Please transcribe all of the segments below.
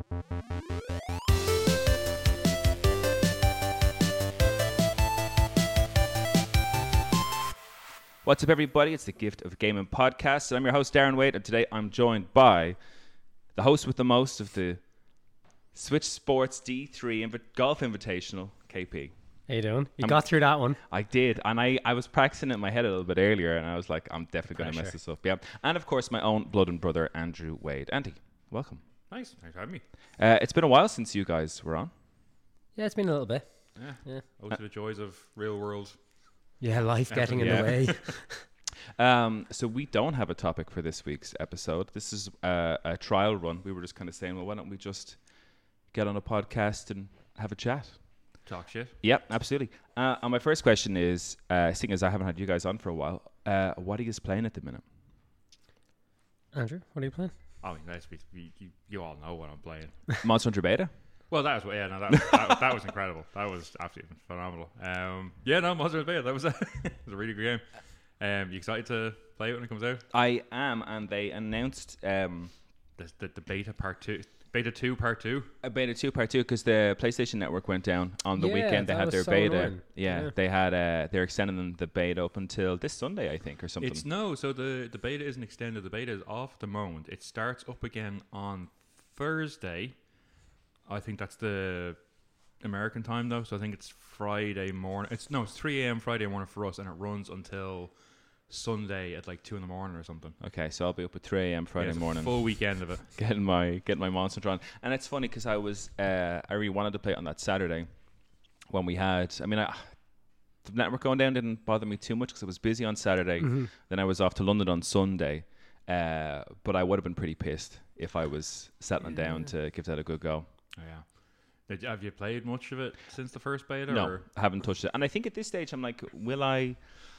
What's up, everybody? It's the Gift of Gaming podcast, and I'm your host, Darren Wade, and today I'm joined by the host with the most of the Switch Sports D3 Golf Invitational, KP. How you doing? You got through that one. I did, and I was practicing it in my head a little bit earlier, and I was like, I'm definitely going to mess this up. Yeah, and of course, my own blood and brother, Andrew Wade. Andy, welcome. Nice. Thanks for having me. It's been a while since you guys were on. Yeah, it's been a little bit. Yeah. To the joys of real world. Yeah, life getting in the way. So we don't have a topic for this week's episode. This is a trial run. We were just kind of saying, well, why don't we just get on a podcast and have a chat? Talk shit. Yep, absolutely. And my first question is, seeing as I haven't had you guys on for a while, what are you playing at the minute? Andrew, what are you playing? I mean, you all know what I'm playing. Monster Hunter Beta? Well, that was incredible. That was absolutely phenomenal. Monster Hunter Beta. That was it was a really good game. You excited to play it when it comes out? I am, and they announced the beta part 2. Beta 2 part 2. Beta 2 part 2, because the PlayStation Network went down on the weekend. They had their beta. Annoying. Yeah, they had they're extending the beta up until this Sunday, I think, or something. So the beta isn't extended. The beta is off at the moment. It starts up again on Thursday. I think that's the American time though, so I think it's Friday morning. It's 3 a.m. Friday morning for us, and it runs until Sunday at like 2 in the morning or something. Okay, so I'll be up at 3 a.m. Friday morning. Full weekend of it. Getting my Monster Hunter on. And it's funny because I really wanted to play it on that Saturday when we had, the network going down didn't bother me too much because I was busy on Saturday. Mm-hmm. Then I was off to London on Sunday. But I would have been pretty pissed if I was settling down to give that a good go. Oh, yeah. Have you played much of it since the first beta? No, I haven't touched it. And I think at this stage I'm like, will I...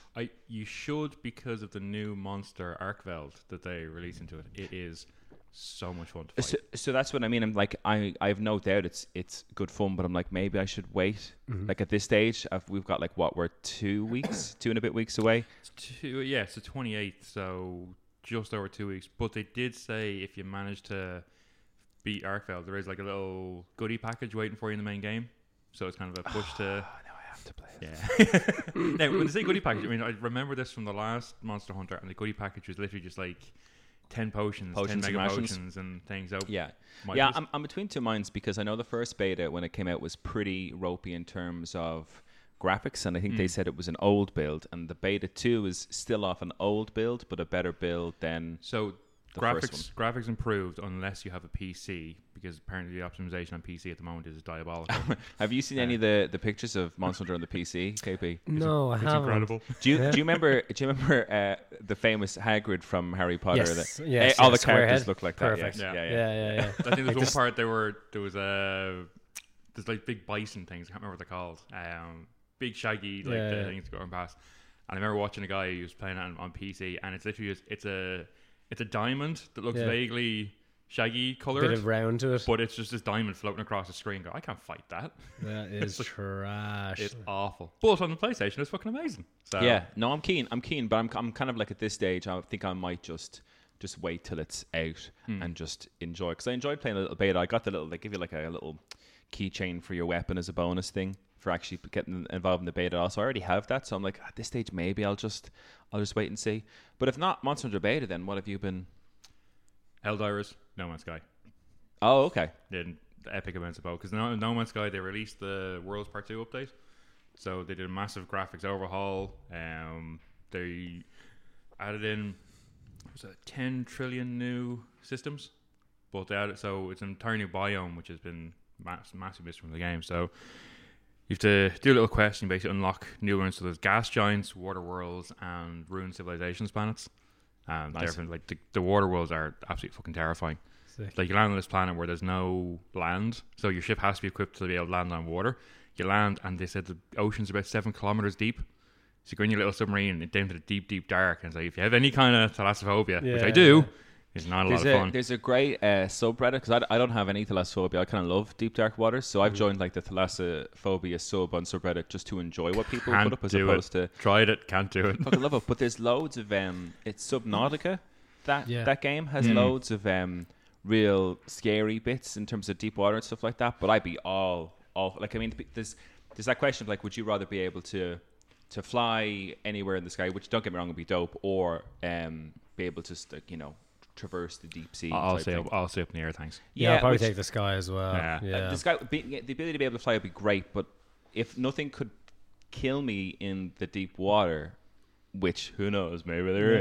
You should, because of the new monster Arkveld that they release into it. It is so much fun to fight. So that's what I mean. I'm like, I have no doubt it's good fun, but I'm like, maybe I should wait. Mm-hmm. Like at this stage, we've got like we're 2 weeks, 2 and a bit weeks away. It's the 28th, so just over 2 weeks. But they did say if you manage to beat Arkveld, there is like a little goodie package waiting for you in the main game. So it's kind of a push to... Now I have to play it. Yeah. Now, when they say goodie package, I mean, I remember this from the last Monster Hunter, and the goodie package was literally just like 10 potions 10 mega potions and things. So I'm between two minds because I know the first beta, when it came out, was pretty ropey in terms of graphics, and I think they said it was an old build, and the beta 2 is still off an old build, but a better build than... So graphics improved unless you have a PC, because apparently the optimization on PC at the moment is diabolical. Have you seen any of the pictures of Monster Hunter on the PC, KP? No, I haven't. It's incredible. Do you remember the famous Hagrid from Harry Potter? Yes, all the characters look like Perfect. that. Yeah. I think there's one part there was there's like big bison things. I can't remember what they're called. Big shaggy things going past. And I remember watching a guy who was playing it on PC, and it's literally it's a diamond that looks vaguely shaggy coloured. Bit of round to it. But it's just this diamond floating across the screen. I can't fight that. That is trash. It's awful. But on the PlayStation, it's fucking amazing. So. Yeah, no, I'm keen, but I'm kind of like at this stage, I think I might just wait till it's out and just enjoy. Because I enjoyed playing a little beta. I got they give you like a little keychain for your weapon as a bonus thing for actually getting involved in the beta. Also, I already have that, so I'm like, at this stage, maybe I'll just wait and see. But if not Monster Hunter Beta, then what have you been? Helldivers, No Man's Sky. Oh, okay. Then the epic amounts of both, because No Man's Sky, they released the Worlds Part 2 update, so they did a massive graphics overhaul. They added in 10 trillion new systems, but they added, so it's an entire new biome, which has been massive missed from the game. So you have to do a little quest and basically unlock new ones. So there's gas giants, water worlds, and ruined civilizations planets. Nice. Like the water worlds are absolutely fucking terrifying. Sick. Like you land on this planet where there's no land, so your ship has to be equipped to be able to land on water. You land, and they said the ocean's about 7 kilometers deep. So you go in your little submarine down to the deep, deep dark, and it's like, if you have any kind of thalassophobia, which I do, it's not a lot of fun. There's a great subreddit, because I don't have any thalassophobia. I kind of love deep dark waters, so I've joined like the thalassophobia sub on subreddit just to enjoy what people put up as opposed to... Tried it, can't do it. Fucking love it. But there's loads of... it's Subnautica. That game has loads of real scary bits in terms of deep water and stuff like that. But I'd be all like, I mean, there's that question of like, would you rather be able to fly anywhere in the sky, which don't get me wrong would be dope, or be able to traverse the deep sea? I'll stay up in the air, thanks. Yeah, I'll probably take the sky as well. Yeah. The ability to be able to fly would be great, but if nothing could kill me in the deep water, which who knows, maybe there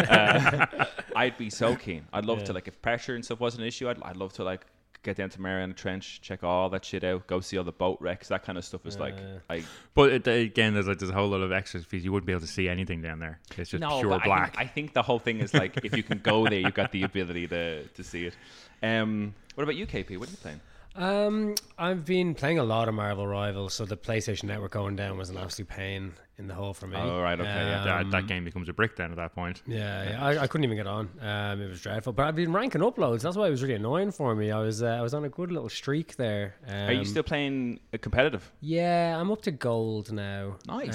is, I'd be so keen. I'd love to, like, if pressure and stuff wasn't an issue, I'd love to like get down to Mariana Trench, check all that shit out, go see all the boat wrecks. That kind of stuff is But again, there's a whole lot of extra fees. You wouldn't be able to see anything down there. It's just pure black. I think the whole thing is like, if you can go there, you've got the ability to see it. What about you, KP? What are you playing? I've been playing a lot of Marvel Rivals, so the PlayStation Network going down was an absolute pain in the hole for me. Oh, right, okay. That game becomes a brick then at that point. I couldn't even get on. It was dreadful. But I've been ranking uploads. That's why it was really annoying for me. I was on a good little streak there. Are you still playing competitive? Yeah, I'm up to gold now. Nice.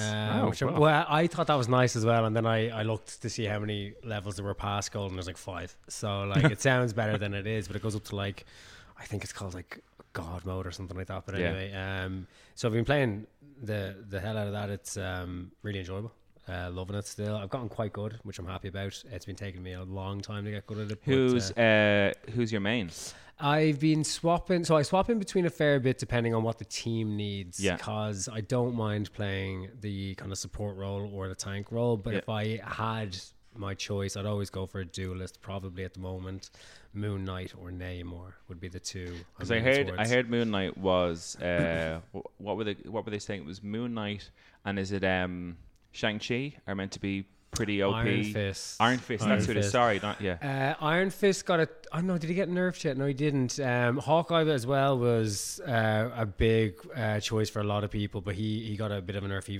I thought that was nice as well, and then I looked to see how many levels there were past gold, and there's like 5. So like it sounds better than it is, but it goes up to like, I think it's called like God mode or something like that. But anyway, so I've been playing the hell out of that. It's really enjoyable. Loving it still. I've gotten quite good, which I'm happy about. It's been taking me a long time to get good at it. Who's your main? I've been swapping. So I swap in between a fair bit depending on what the team needs. Because I don't mind playing the kind of support role or the tank role. But if I had my choice, I'd always go for a duelist. Probably at the moment, Moon Knight or Namor would be the two. Because I heard Moon Knight was what were they saying? It was Moon Knight, and is it Shang-Chi are meant to be pretty OP. Iron Fist. That's who it is. Sorry, not Iron Fist got it. Oh no, did he get nerfed yet? No, he didn't. Hawkeye as well was a big choice for a lot of people, but he got a bit of a nerf.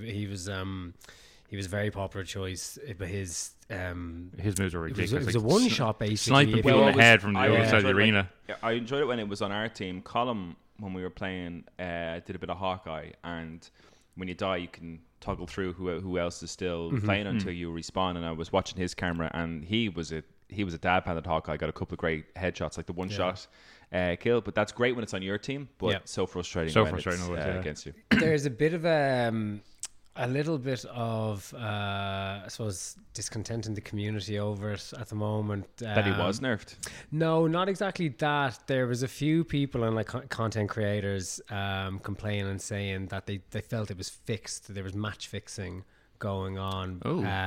He was a very popular choice, but his moves were ridiculous. It was a one shot basically. Sniping people in the head from the other side of the arena. I enjoyed it when it was on our team. Column, when we were playing, did a bit of Hawkeye, and when you die, you can toggle through who else is still playing until you respawn. And I was watching his camera, and he was a dab hand at Hawkeye. Got a couple of great headshots, like the one shot kill. But that's great when it's on your team, but so frustrating when it's against you. There's a bit of a little bit of, I suppose, discontent in the community over it at the moment. That he was nerfed? No, not exactly that. There was a few people and like content creators complaining and saying that they felt it was fixed. There was match fixing going on.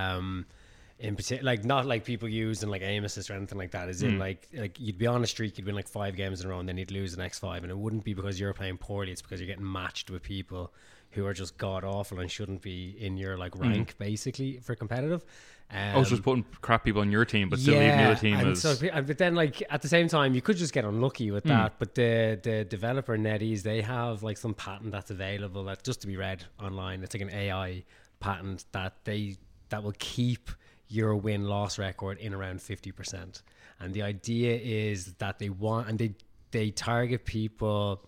In particular, like not like people using like aim assist or anything like that. As in like you'd be on a streak, you'd win like 5 games in a row, and then you'd lose the next 5, and it wouldn't be because you're playing poorly. It's because you're getting matched with people who are just god awful and shouldn't be in your like rank basically for competitive. Just putting crap people on your team, but still leaving the other team as. But then like at the same time, you could just get unlucky with that. But the developer NetEase, they have like some patent that's available that just to be read online. It's like an AI patent that will keep your win-loss record in around 50%. And the idea is that they want, and they target people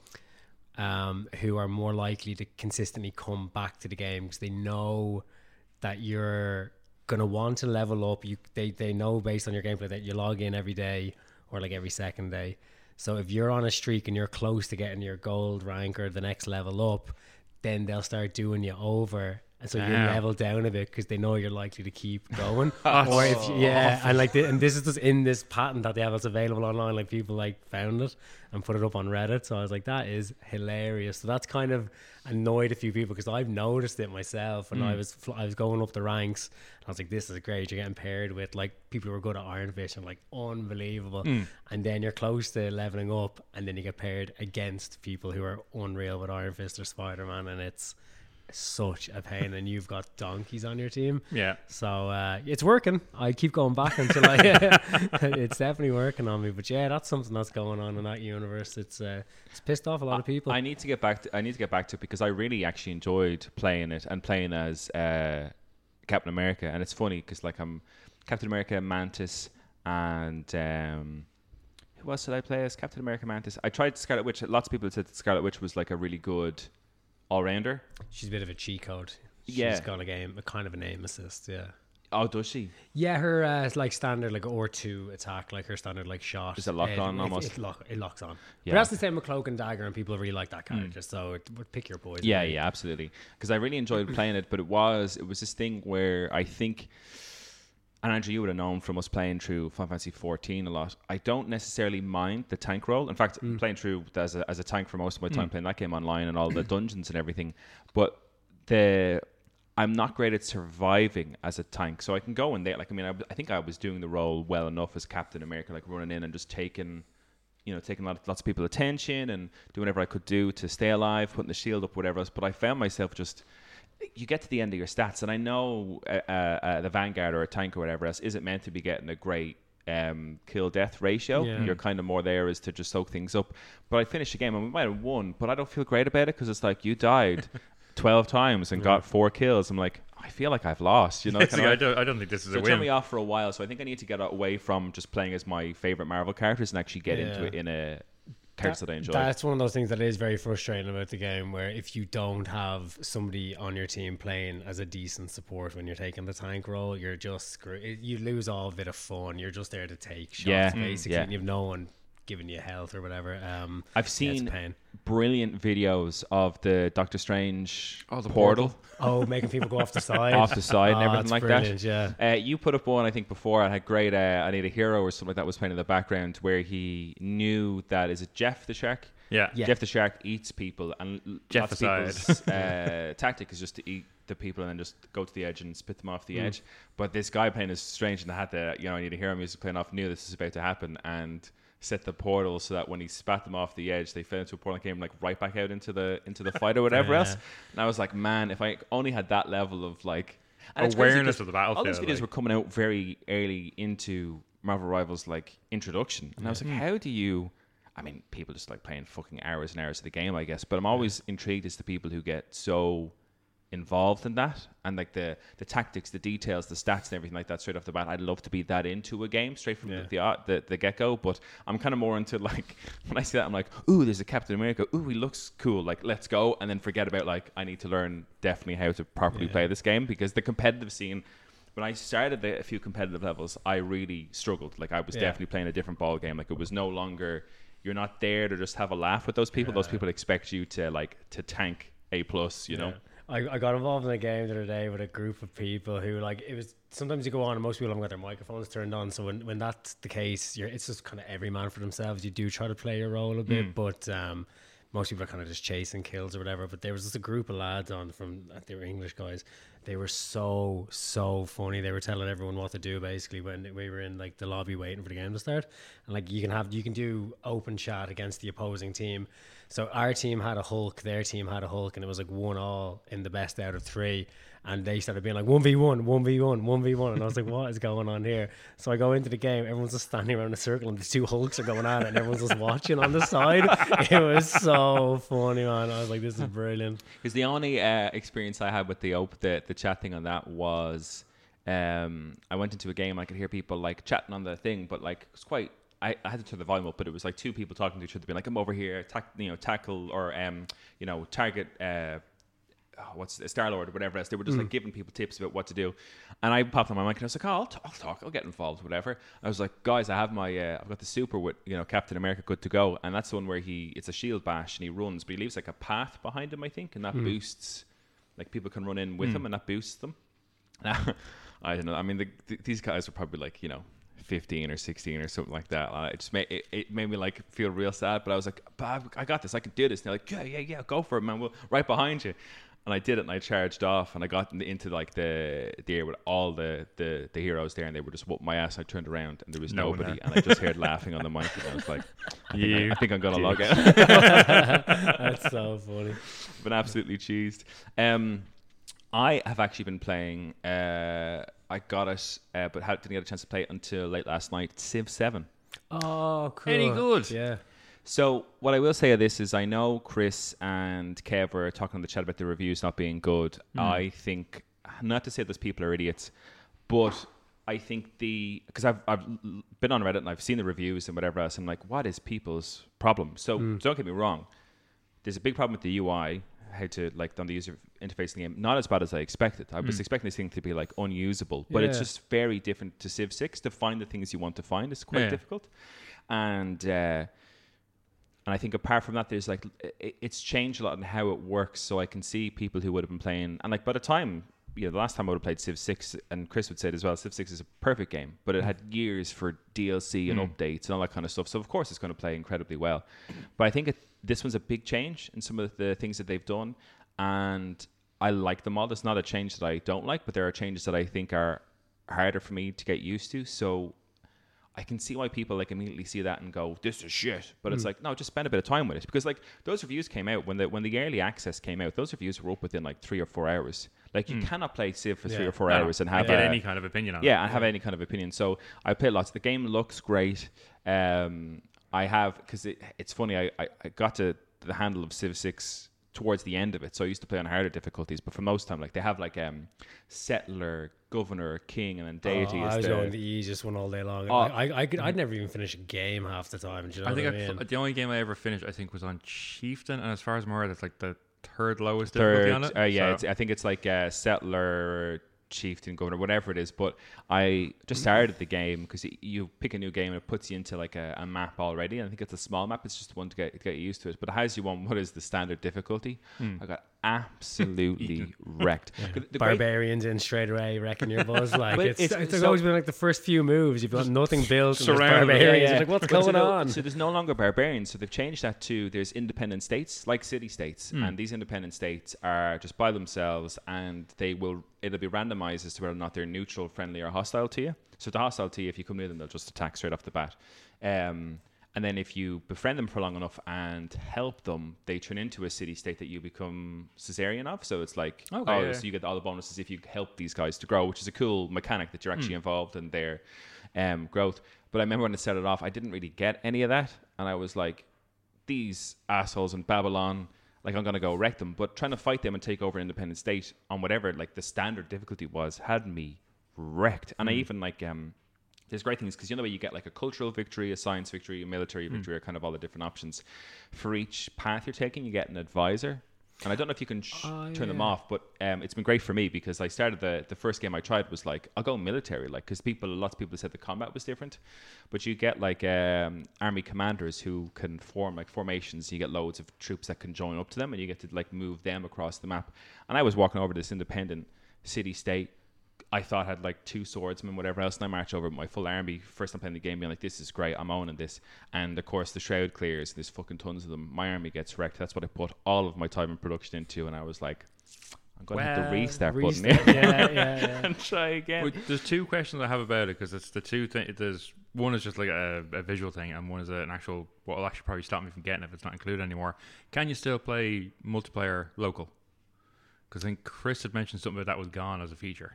who are more likely to consistently come back to the game because they know that you're going to want to level up. They know based on your gameplay that you log in every day or like every second day. So if you're on a streak and you're close to getting your gold rank or the next level up, then they'll start doing you over. And so you level down a bit because they know you're likely to keep going. Or if and this is just in this patent that they have. It's available online. Like people like found it and put it up on Reddit. So I was like, that is hilarious. So that's kind of annoyed a few people because I've noticed it myself. And I was going up the ranks. And I was like, this is great. You're getting paired with like people who are good at Iron Fist and like unbelievable. And then you're close to leveling up, and then you get paired against people who are unreal with Iron Fist or Spider-Man, and it's such a pain, and you've got donkeys on your team. So it's working. I keep going back until it's definitely working on me. But that's something that's going on in that universe. It's pissed off a lot of people. I need to get back to it because I really actually enjoyed playing it and playing as Captain America. And it's funny because like I'm Captain America, Mantis, and who else did I play as? Captain America, Mantis. I tried Scarlet Witch. Lots of people said that Scarlet Witch was like a really good all-rounder. She's a bit of a cheat code. She's got a kind of an aim assist, Oh, does she? Yeah, her like standard like R2 attack, like her standard like shot. Is it lock on almost? It locks on. Yeah. But that's the same with Cloak and Dagger, and people really like that character. So it would pick your poison. Yeah, really. yeah, absolutely. Because I really enjoyed playing it, but it was this thing where I think, and Andrew, you would have known from us playing through Final Fantasy 14 a lot. I don't necessarily mind the tank role. In fact, playing through as a tank for most of my time playing that game online and all the dungeons and everything. But I'm not great at surviving as a tank, so I can go in there. Like, I mean, I think I was doing the role well enough as Captain America, like running in and just taking lots of people attention and doing whatever I could do to stay alive, putting the shield up, whatever else. But I found myself just, you get to the end of your stats, and I know the Vanguard or a tank or whatever else isn't meant to be getting a great kill death ratio. Yeah. You're kind of more there is to just soak things up. But I finished the game and we might have won, but I don't feel great about it because it's like, you died 12 times and got 4 kills. I'm like, I feel like I've lost, you know. See, I don't think this is So a it turned win. me off for a while, so I think I need to get away from just playing as my favorite Marvel characters and actually get into it in a character that I enjoy. That's one of those things that is very frustrating about the game, where if you don't have somebody on your team playing as a decent support when you're taking the tank role, you're just screwed. You lose all a bit of fun. You're just there to take shots, basically, and you've no one giving you health or whatever. I've seen brilliant videos of the Doctor Strange portal. Oh, making people go off the side. Off the side and everything like brilliant, that. Yeah. You put up one, I think, before. I had great I Need a Hero or something like that was playing in the background, where he knew that, is it Jeff the Shark? Yeah. Jeff the Shark eats people, and Jeff lots of people's tactic is just to eat the people and then just go to the edge and spit them off the edge. But this guy playing as Strange and had the I Need a Hero music playing off, knew this was about to happen, and set the portal so that when he spat them off the edge, they fell into a portal and came like right back out into the fight or whatever else. And I was like, man, if I only had that level of like awareness of the battlefield. All these videos were coming out very early into Marvel Rivals like introduction, and I was like, how do you? I mean, people just like playing fucking hours and hours of the game, I guess. But I'm always intrigued as to people who get so involved in that, and like the tactics, the details, the stats and everything like that straight off the bat. I'd love to be that into a game straight from the get-go, but I'm kind of more into like, when I see that, I'm like, ooh, there's a Captain America, ooh, he looks cool, like let's go, and then forget about like, I need to learn definitely how to properly play this game, because the competitive scene, when I started a few competitive levels, I really struggled. Like I was definitely playing a different ball game. Like it was no longer, you're not there to just have a laugh with those people. Those people expect you to tank A+, you know. I got involved in a game the other day with a group of people who, like, it was, sometimes you go on and most people haven't got their microphones turned on, so when that's the case, it's just kind of every man for themselves. You do try to play your role a bit, but most people are kind of just chasing kills or whatever. But there was just a group of lads on they were English guys. They were so funny. They were telling everyone what to do basically when we were in like the lobby waiting for the game to start. And like you can do open chat against the opposing team. So our team had a Hulk, their team had a Hulk, and it was like 1-1 in the best out of 3. And they started being like 1v1, 1v1, 1v1. And I was like, what is going on here? So I go into the game, everyone's just standing around in a circle and the 2 Hulks are going at it and everyone's just watching on the side. It was so funny, man. I was like, this is brilliant. Because the only experience I had with the chat thing on that was I went into a game, I could hear people like chatting on the thing, but like it was quite, I had to turn the volume up, but it was like 2 people talking to each other, being like, I'm over here, tackle or target what's Star-Lord or whatever else. They were just like giving people tips about what to do, and I popped on my mic and I was like, I'll talk, I'll get involved, whatever. I was like, guys, I have my I've got the super with Captain America good to go, and that's the one where it's a shield bash and he runs, but he leaves like a path behind him, I think, and that boosts, like people can run in with him and that boosts them. Now, I don't know, I mean these guys are probably like 15 or 16 or something like that. It made me like feel real sad, but I was like, I got this, I can do this. And they're like, yeah, go for it, man, we'll right behind you. And I did it, and I charged off, and I got into like the air with all the heroes there, and they were just whooping my ass. I turned around, and there was nobody, and I just heard laughing on the mic, and I was like, I think I'm gonna log out. That's so funny. Been absolutely cheesed. I have actually been playing. I got it, but didn't get a chance to play it until late last night. Civ 7. Oh, cool. Any good? Yeah. So what I will say of this is, I know Chris and Kev were talking in the chat about the reviews not being good. I think, not to say those people are idiots, but I think because I've been on Reddit and I've seen the reviews and whatever else, I'm like, what is people's problem? So don't get me wrong, there's a big problem with the UI. how to like on the user interface in the game. Not as bad as I expected. I was expecting this thing to be like unusable, but it's just very different to Civ 6. To find the things you want to find is quite difficult, and I think apart from that, there's like it's changed a lot in how it works. So I can see people who would have been playing, and like by the time. The last time I would have played Civ 6, and Chris would say it as well, Civ 6 is a perfect game, but it had years for DLC and updates and all that kind of stuff. So, of course, it's going to play incredibly well. But I think this one's a big change in some of the things that they've done, and I like them all. It's not a change that I don't like, but there are changes that I think are harder for me to get used to. So I can see why people like immediately see that and go, this is shit. But it's like, no, just spend a bit of time with it. Because like those reviews came out when the early access came out, those reviews were up within like 3 or 4 hours. Like you cannot play Civ for 3 or 4 hours and have any kind of opinion on it. Yeah, and have any kind of opinion. So I played lots. The game looks great. I have, because it's funny, I got to the handle of Civ 6 towards the end of it. So I used to play on harder difficulties, but for most time, like they have like settler, governor, king, and then deity. I was going the easiest one all day long. I'd never even finish a game half the time. Do you know what I mean? The only game I ever finished, I think, was on Chieftain, and as far as I'm aware, that's like the third lowest difficulty on it. I think it's like settler, chieftain, governor, whatever it is. But I just started the game because you pick a new game and it puts you into like a map already. And I think it's a small map. It's just one to get used to it. But it has you on what is the standard difficulty. I got absolutely wrecked. Barbarians in straight away wrecking your buzz. Like it's always been like the first few moves. You've got nothing built. And barbarians. Like what's going on? So there's no longer barbarians. So they've changed that to there's independent states like city states, and these independent states are just by themselves, and it'll be randomized as to whether or not they're neutral, friendly, or hostile to you. So the hostile to you, if you come near them, they'll just attack straight off the bat. And then if you befriend them for long enough and help them, they turn into a city-state that you become Caesarian of. So it's like, so you get all the bonuses if you help these guys to grow, which is a cool mechanic that you're actually involved in their growth. But I remember when it started off, I didn't really get any of that. And I was like, these assholes in Babylon, like I'm going to go wreck them. But trying to fight them and take over an independent state on whatever like the standard difficulty was had me wrecked. And I even like... there's great things because you get like a cultural victory, a science victory, a military victory, or kind of all the different options. For each path you're taking, you get an advisor. And I don't know if you can turn them off, but it's been great for me because I started the first game I tried was like, I'll go military, like, because lots of people said the combat was different. But you get like army commanders who can form like formations. You get loads of troops that can join up to them and you get to like move them across the map. And I was walking over this independent city-state. I thought had like 2 swordsmen, whatever else, and I march over with my full army. First time playing the game, being like, this is great, I'm owning this. And of course, the shroud clears, there's fucking tons of them. My army gets wrecked. That's what I put all of my time and production into, and I was like, I'm going to hit the restart button here and try again. Well, there's 2 questions I have about it because it's the 2 things. There's one is just like a visual thing, and one is an actual what will actually probably stop me from getting it if it's not included anymore. Can you still play multiplayer local? Because I think Chris had mentioned something about that was gone as a feature.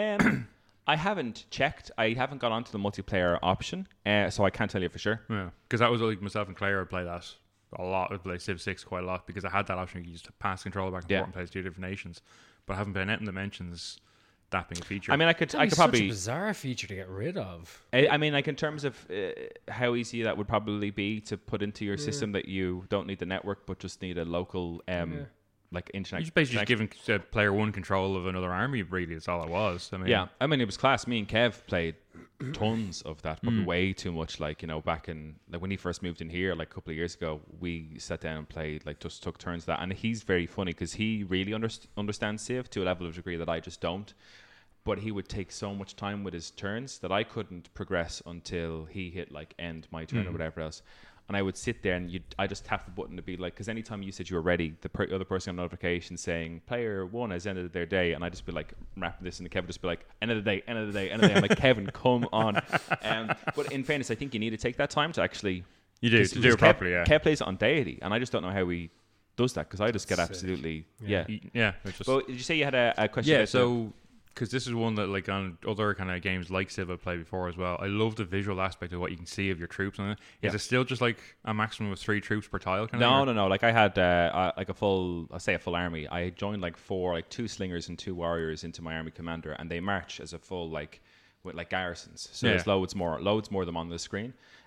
I haven't checked. I haven't gone onto the multiplayer option, so I can't tell you for sure. Yeah, because that was like myself and Claire would play that a lot. I'd play Civ 6 quite a lot because I had that option. You could just pass control back and forth and play 2 different nations. But I haven't been anything that mentions that being a feature. I mean, I could probably such a bizarre feature to get rid of. I mean, like in terms of how easy that would probably be to put into your system, that you don't need the network but just need a local like internet. You're basically just giving player 1 control of another army. Really, that's all it was. I mean, it was class. Me and Kev played tons of that, probably way too much. Like back in like when he first moved in here, like a couple of years ago, we sat down and played, like just took turns that. And he's very funny because he really understands Civ to a level of degree that I just don't. But he would take so much time with his turns that I couldn't progress until he hit like end my turn or whatever else. And I would sit there and I just tap the button to be like, because anytime you said you were ready, the other person got a notification saying player 1 has ended their day, and I just be like wrapping this, and Kevin would just be like, end of the day, end of the day, end of the day. I'm like, Kevin, come on. But in fairness, I think you need to take that time to actually to do it properly. Kev plays it on deity, and I just don't know how he does that because I just get absolutely yeah. Well, did you say you had a question? Yeah, so. Because this is one that, like, on other kind of games like Civ I've played before as well, I love the visual aspect of what you can see of your troops on it. Is it still just like a maximum of 3 troops per tile? No. Like I had like a full army. I joined like 2 slingers and 2 warriors into my army commander, and they march as a full with like garrisons. So there's loads more of them on the screen.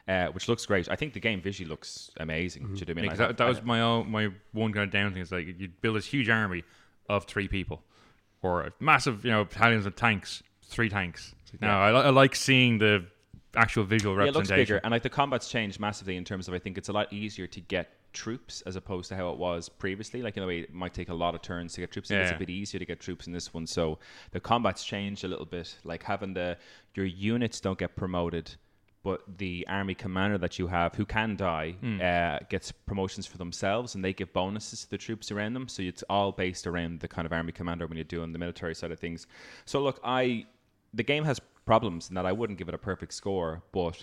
which looks great. I think the game visually looks amazing. Do you know what I mean? Yeah, 'cause that was my one kind of down thing. Is like you'd build this huge army of 3 people, or a massive, battalions of tanks, 3 tanks. Now I like seeing the actual visual representation. It looks bigger, and like the combat's changed massively in terms of, I think it's a lot easier to get troops as opposed to how it was previously. Like, in a way, it might take a lot of turns to get troops. It's a bit easier to get troops in this one, so the combat's changed a little bit. Like, having your units don't get promoted, but the army commander that you have, who can die, gets promotions for themselves, and they give bonuses to the troops around them. So it's all based around the kind of army commander when you're doing the military side of things. So look, the game has problems in that I wouldn't give it a perfect score, but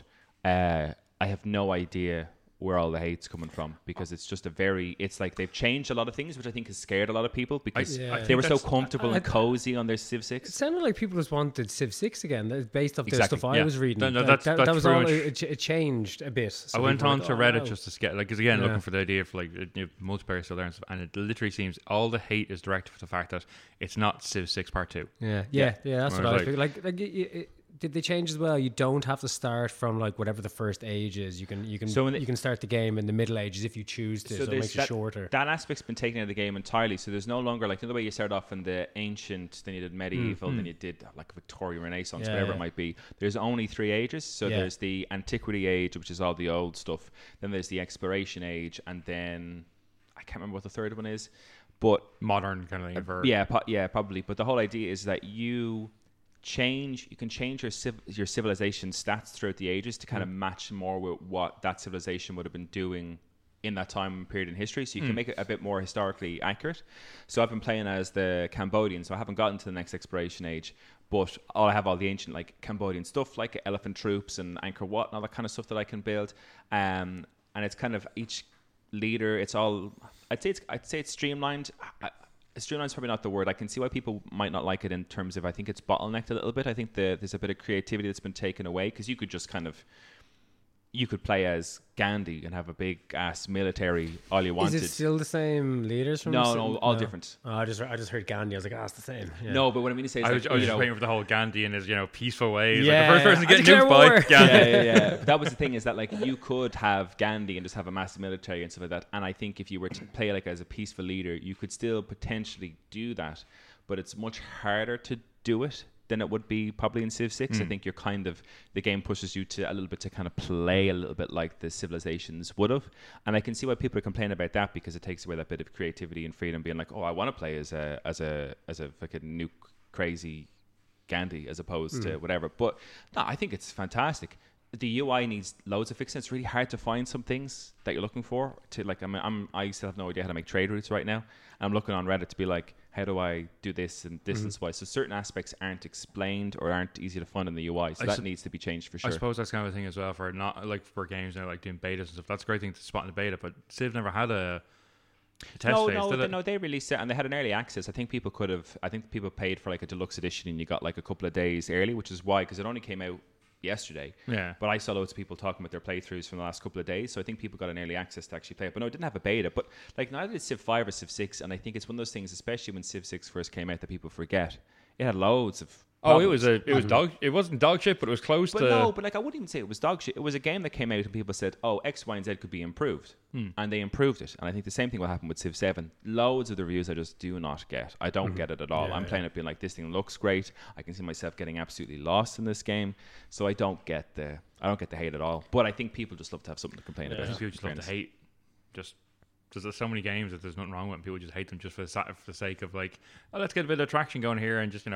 I have no idea where all the hate's coming from, because it's just it's like they've changed a lot of things, which I think has scared a lot of people, because they were so comfortable and cozy on their Civ 6. It sounded like people just wanted Civ 6 again, based off the stuff I was reading. That's that was all. true. It changed a bit. So I went on to Reddit just to get, because again, looking for the idea for multiplayer still there and stuff, and it literally seems all the hate is directed for the fact that it's not Civ 6 Part 2. Yeah, that's what I was thinking. Did they change as well? You don't have to start from like whatever the first age is. You can start the game in the Middle Ages if you choose to. So it makes it shorter. That aspect's been taken out of the game entirely. So there's no longer like the way you start off in the ancient, then you did medieval, then you did like Victorian, Renaissance, whatever it might be. There's only 3 ages. So there's the Antiquity Age, which is all the old stuff. Then there's the Exploration Age, and then I can't remember what the third one is, but modern kind of thing. Yeah, probably. But the whole idea is that you can change your civilization stats throughout the ages to kind of match more with what that civilization would have been doing in that time period in history, so you can make it a bit more historically accurate. So I've been playing as the Cambodian, so I haven't gotten to the next Exploration Age, but I have all the ancient like Cambodian stuff, like elephant troops and Angkor Wat and all that kind of stuff that I can build. And it's kind of each leader. It's all I'd say it's streamlined. Streamline's probably not the word. I can see why people might not like it in terms of, I think it's bottlenecked a little bit. I think there's a bit of creativity that's been taken away, because you could just you could play as Gandhi and have a big ass military all you wanted. Is it still the same leaders from? No, all different. Oh, I just heard Gandhi. I was like, it's the same. Yeah. No, but what I mean to say is, I was just waiting for the whole Gandhi in his peaceful way. He's Yeah, like the first person to get nuked by Gandhi. Yeah. That was the thing, is that like you could have Gandhi and just have a massive military and stuff like that. And I think if you were to play like as a peaceful leader, you could still potentially do that, but it's much harder to do it than it would be probably in Civ 6. I think the game pushes you to a little bit to kind of play a little bit like the civilizations would have. And I can see why people are complaining about that, because it takes away that bit of creativity and freedom, being like, oh, I want to play as a fucking nuke crazy Gandhi as opposed to whatever. But no, I think it's fantastic. The UI needs loads of fixing. It's really hard to find some things that you're looking for. I still have no idea how to make trade routes right now. And I'm looking on Reddit to be like, how do I do this and distance wise? So certain aspects aren't explained or aren't easy to find in the UI. So that needs to be changed for sure. I suppose that's kind of a thing as well for not like for games now, like doing betas and stuff. That's a great thing to spot in the beta, but Civ never had a test phase. No, they released it and they had an early access. I think people paid for like a deluxe edition and you got like a couple of days early, which is why, because it only came out yesterday. Yeah. But I saw loads of people talking about their playthroughs from the last couple of days, so I think people got an early access to actually play it. But no, it didn't have a beta. But like neither did Civ 5 or Civ 6, and I think it's one of those things, especially when Civ 6 first came out, that people forget. It had loads of problems. It wasn't dog shit, but it was close to. No, but like I wouldn't even say it was dog shit. It was a game that came out and people said, "Oh, X, Y, and Z could be improved," and they improved it. And I think the same thing will happen with Civ 7. Loads of the reviews I just do not get. I don't get it at all. I'm playing it being like, this thing looks great. I can see myself getting absolutely lost in this game. So I don't get the hate at all. But I think people just love to have something to complain about. I think people just love to hate. Just because there's so many games that there's nothing wrong with, and people just hate them just for the sake of like, oh, let's get a bit of traction going here, and just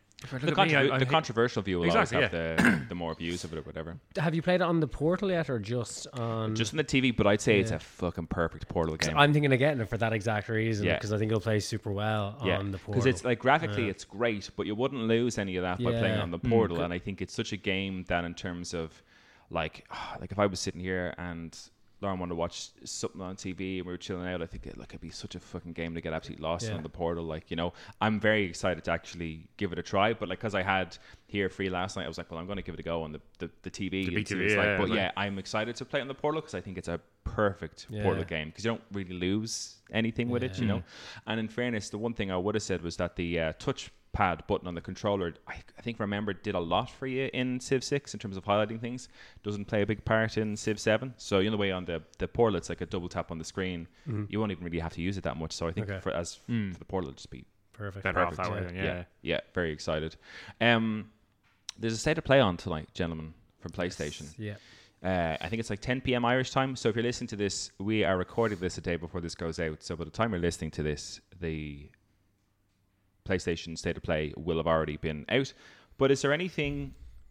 The controversial view will always have the more views of it or whatever. Have you played it on the Portal yet, or just on the TV? But I'd say it's a fucking perfect Portal game. I'm thinking of getting it for that exact reason, because I think it'll play super well on the Portal. Because it's like graphically it's great, but you wouldn't lose any of that by playing on the Portal. And I think it's such a game that in terms of like if I was sitting here and Lauren wanted to watch something on TV and we were chilling out, I think it'd be such a fucking game to get absolutely lost on the Portal. Like, I'm very excited to actually give it a try, but like, because I had here free last night, I was like, well, I'm going to give it a go on the TV. The BTV, I'm excited to play on the Portal because I think it's a perfect Portal game, because you don't really lose anything with it, And in fairness, the one thing I would have said was that the touch pad button on the controller, I think Remember did a lot for you in Civ 6 in terms of highlighting things. Doesn't play a big part in Civ 7. So the way on the portal, it's like a double tap on the screen. You won't even really have to use it that much. So I think for the portal, it'll just be Perfect. Better off that way. Then, yeah. Very excited. There's a state of play on tonight, gentlemen, from PlayStation. Yeah. I think it's like 10 p.m. Irish time. So if you're listening to this, we are recording this a day before this goes out. So by the time you're listening to this, the PlayStation State of Play will have already been out. But is there anything...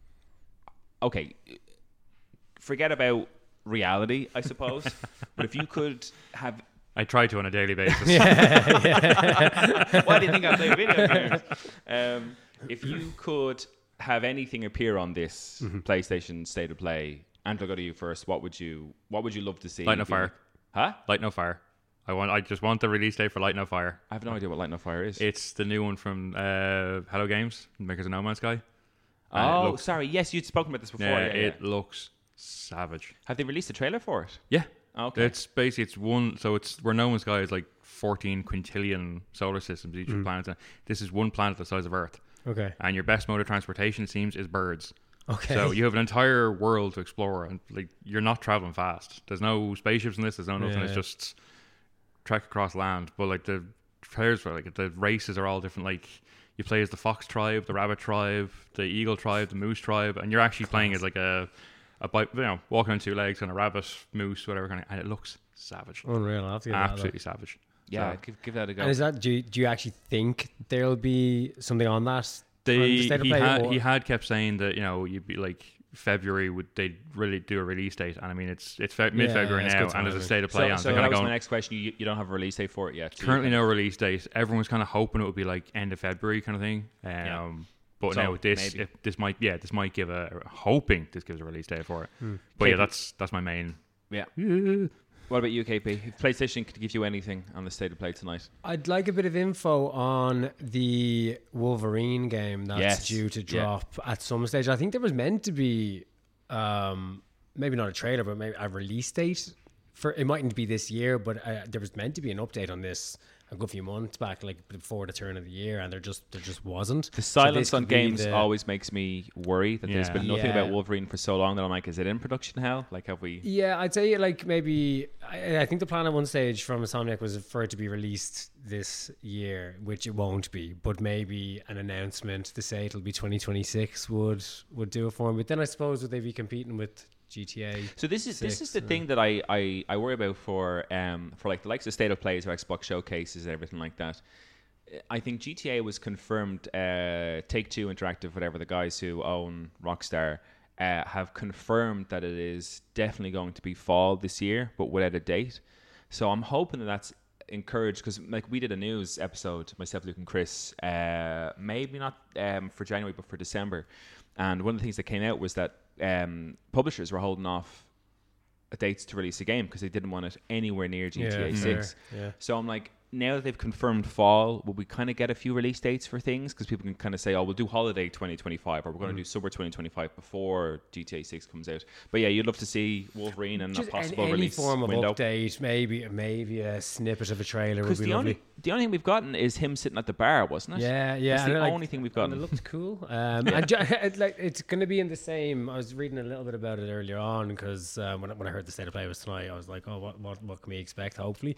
Okay, forget about reality, I suppose. But if you could have... I try to on a daily basis. Why do you think I play video games? If you could have anything appear on this PlayStation State of Play... And I'll go to you first. What would you love to see? Light No Fire. Huh? Light No Fire. I just want the release date for Light No Fire. I have no idea what Light No Fire is. It's the new one from Hello Games, makers of No Man's Sky. Oh, sorry. Yes, you'd spoken about this before. Yeah, it looks savage. Have they released a trailer for it? Yeah. Okay. It's basically one. So it's where No Man's Sky is like 14 quintillion solar systems, each planet. This is one planet the size of Earth. Okay. And your best mode of transportation, it seems, is birds. Okay. So you have an entire world to explore, and like you're not traveling fast. There's no spaceships in this. There's no nothing. It's just trek across land. But like the players, the races are all different. Like you play as the fox tribe, the rabbit tribe, the eagle tribe, the moose tribe, and you're actually playing as like a walking on two legs and a rabbit, moose, whatever kind of, and it looks savage. Unreal. I'll have to get Absolutely savage. Yeah, So, give that a go. And is that do you actually think there'll be something on that? he had kept saying that you'd be like February they'd really do a release date, and I mean it's mid-February now, and there's a state of play on. So that was my next question. You don't have a release date for it yet. Currently, no release date. Everyone's kind of hoping it would be like end of February kind of thing. But So, now this might give hoping this gives a release date for it. But yeah, that's my main. Yeah. What about you, KP? If PlayStation could give you anything on the State of Play tonight? I'd like a bit of info on the Wolverine game that's due to drop at some stage. I think there was meant to be, maybe not a trailer, but maybe a release date for it. Mightn't be this year, but there was meant to be an update on this a good few months back, like before the turn of the year, and there just wasn't. The silence on games always makes me worry that there's been nothing about Wolverine for so long that I'm like, is it in production hell? Like, have we? Yeah, I'd say like maybe I think the plan at one stage from Insomniac was for it to be released this year, which it won't be, but maybe an announcement to say it'll be 2026 would do it for them. But then I suppose would they be competing with GTA? So this is the thing that I worry about for like the likes of State of Plays or Xbox showcases and everything like that. I think GTA was confirmed. Take-Two Interactive, whatever, the guys who own Rockstar, have confirmed that it is definitely going to be fall this year, but without a date. So I'm hoping that that's encouraged, because like we did a news episode, myself, Luke, and Chris, maybe not for January, but for December. And one of the things that came out was that publishers were holding off dates to release a game because they didn't want it anywhere near GTA 6. Yeah. So I'm like, now that they've confirmed fall, will we kind of get a few release dates for things? Because people can kind of say, oh, we'll do holiday 2025, or we're going to do summer 2025 before GTA 6 comes out. But yeah, you'd love to see Wolverine and just a possible any release form of window. Update, maybe a snippet of a trailer would be lovely. The only thing we've gotten is him sitting at the bar, wasn't it? Yeah. That's the only thing we've gotten. And it looked cool. And it's going to be in the same. I was reading a little bit about it earlier on because when I heard the State of Play was tonight, I was like, oh, what can we expect? Hopefully.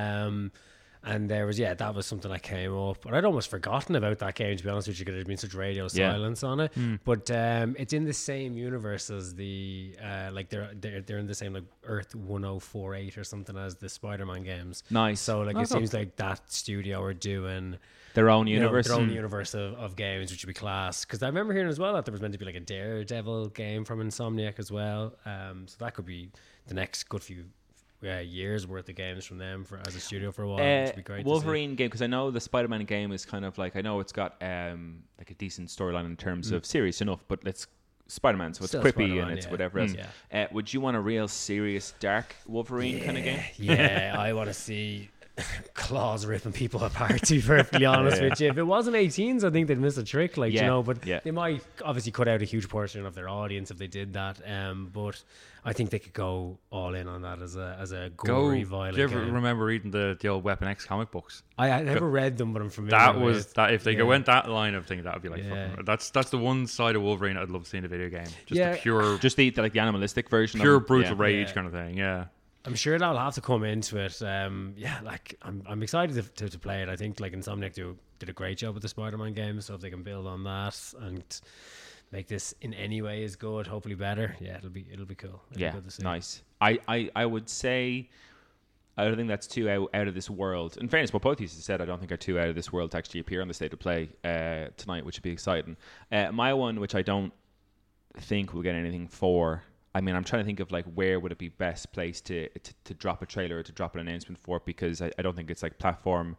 And there was, that was something that came up. And I'd almost forgotten about that game, to be honest with you, because there'd been such radio silence on it. But it's in the same universe as the, like they're in the same like Earth 1048 or something as the Spider-Man games. Nice. So like it seems like that studio are doing their own universe. Their own universe of games, which would be class. Because I remember hearing as well that there was meant to be like a Daredevil game from Insomniac as well. So that could be the next good few years worth of games from them as a studio for a while, which would be great. Wolverine game, because I know the Spider-Man game is kind of like, I know it's got like a decent storyline in terms of serious enough, but it's Spider-Man, so it's still quippy Spider-Man, and it's whatever else. Would you want a real serious dark Wolverine kind of game? Yeah, I want to see claws ripping people apart, to be perfectly honest with you. If it wasn't 18s, I think they'd miss a trick, like, you know, but they might obviously cut out a huge portion of their audience if they did that. But I think they could go all in on that as a gory, violent Do you ever game. remember reading the old Weapon X comic books? I never read them, but I'm familiar That with was that. If they went that line of thing, that would be like fucking. That's the one side of Wolverine I'd love to see in a video game. Just the pure, just the like the animalistic version, pure of brutal rage kind of thing. Yeah. I'm sure that'll have to come into it. Like I'm excited to play it. I think like Insomniac did a great job with the Spider-Man games, so if they can build on that and make this in any way as good, hopefully better, it'll be cool. It'll be good to see. Nice. I would say I don't think that's too out of this world. In fairness, what both of you said, I don't think are too out of this world to actually appear on the State of Play tonight, which would be exciting. My one, which I don't think we'll get anything for. I mean, I'm trying to think of like where would it be best placed to drop a trailer or to drop an announcement for it, because I don't think it's like platform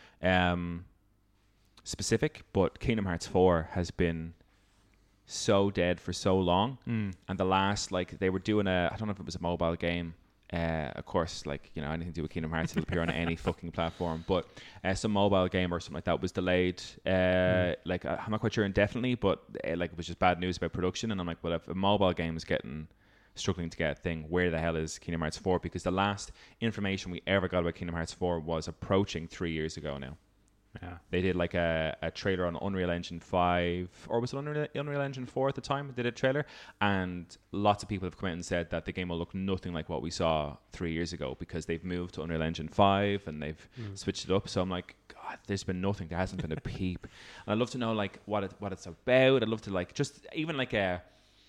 specific. But Kingdom Hearts 4 has been so dead for so long, and the last, like, they were doing I don't know if it was a mobile game. Of course, like, you know, anything to do with Kingdom Hearts, it'll appear on any fucking platform. But some mobile game or something like that was delayed. Like, I'm not quite sure indefinitely, but like, it was just bad news about production. And I'm like, well, if a mobile game is struggling to get a thing, where the hell is Kingdom Hearts 4? Because the last information we ever got about Kingdom Hearts 4 was approaching 3 years ago now. Yeah. They did like a trailer on Unreal Engine 5, or was it Unreal Engine 4 at the time? They did a trailer, and lots of people have come out and said that the game will look nothing like what we saw 3 years ago, because they've moved to Unreal Engine 5 and they've switched it up. So I'm like, God, there's been nothing. There hasn't been a peep. And I'd love to know like what it's about. I'd love to like just even like a